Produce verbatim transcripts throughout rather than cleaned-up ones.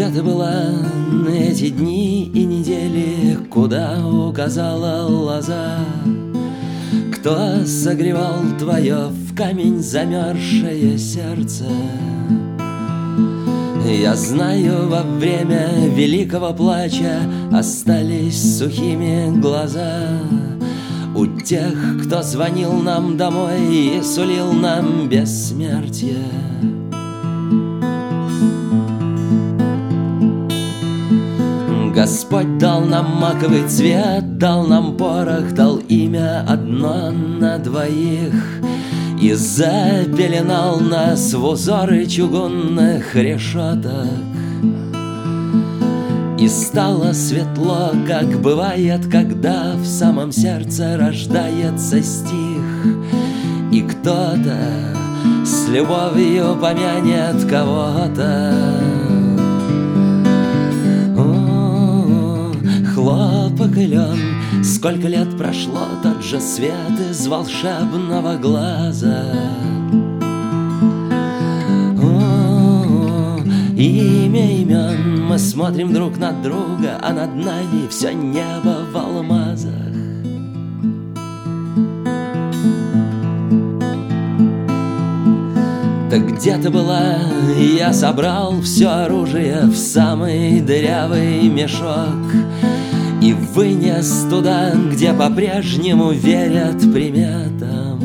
ты была эти дни и недели, куда указала лоза? Кто согревал твое в камень замерзшее сердце? Я знаю, во время великого плача остались сухими глаза у тех, кто звонил нам домой и сулил нам бессмертие. Господь дал нам маковый цвет, дал нам порох, дал имя одно на двоих и запеленал нас в узоры чугунных решеток. И стало светло, как бывает, когда в самом сердце рождается стих, и кто-то с любовью помянет кого-то. О, хлопок и лен, сколько лет прошло, тот же свет из волшебного глаза. О, имя имен, мы смотрим друг на друга, а над нами все небо в алмазах. Так где ты была? Я собрал все оружие в самый дырявый мешок и вынес туда, где по-прежнему верят приметам.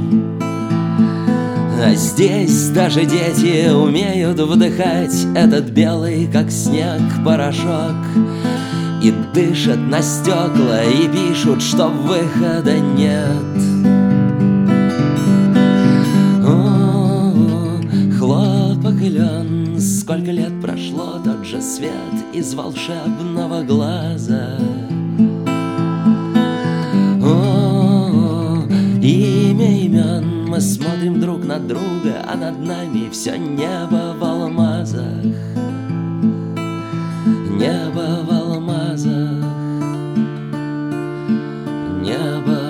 А здесь даже дети умеют вдыхать этот белый, как снег, порошок, и дышат на стекла, и пишут, что выхода нет. О, хлопок и лен, сколько лет прошло, тот же свет из волшебного глаза. О, имя имен, мы смотрим друг на друга, а над нами все небо в алмазах. Небо в алмазах. Небо